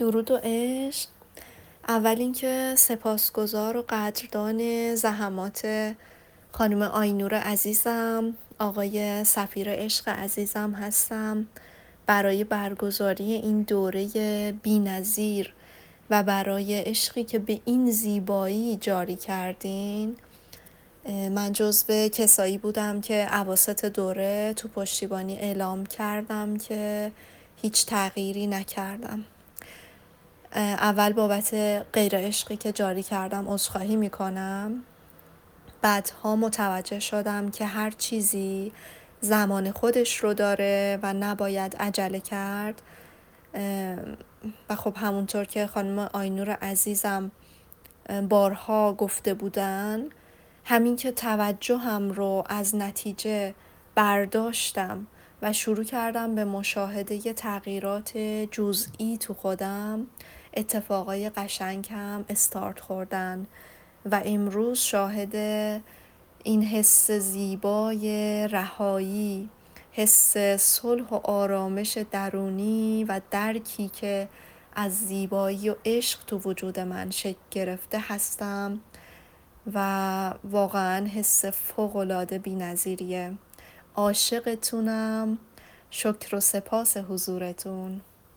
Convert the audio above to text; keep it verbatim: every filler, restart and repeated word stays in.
درود و عشق. اول اینکه سپاسگزار و قدردان زحمات خانم آینور عزیزم، آقای سفیر عشق عزیزم هستم برای برگزاری این دوره بی‌نظیر و برای عشقی که به این زیبایی جاری کردین. من جزو کسایی بودم که اواسط دوره تو پشتیبانی اعلام کردم که هیچ تغییری نکردم. اول بابت غیر عشقی که جاری کردم عذرخواهی میکنم. بعدها متوجه شدم که هر چیزی زمان خودش رو داره و نباید عجله کرد. و خب همونطور که خانم آینور عزیزم بارها گفته بودن، همین که توجهم رو از نتیجه برداشتم و شروع کردم به مشاهده تغییرات جزئی تو خودم، اتفاقای قشنگ هم استارت خوردن و امروز شاهد این حس زیبای رهایی، حس صلح و آرامش درونی و درکی که از زیبایی و عشق تو وجود من شکل گرفته هستم و واقعا حس فوق‌العاده بی‌نظیریه. عاشقتونم. شکر و سپاس حضورتون.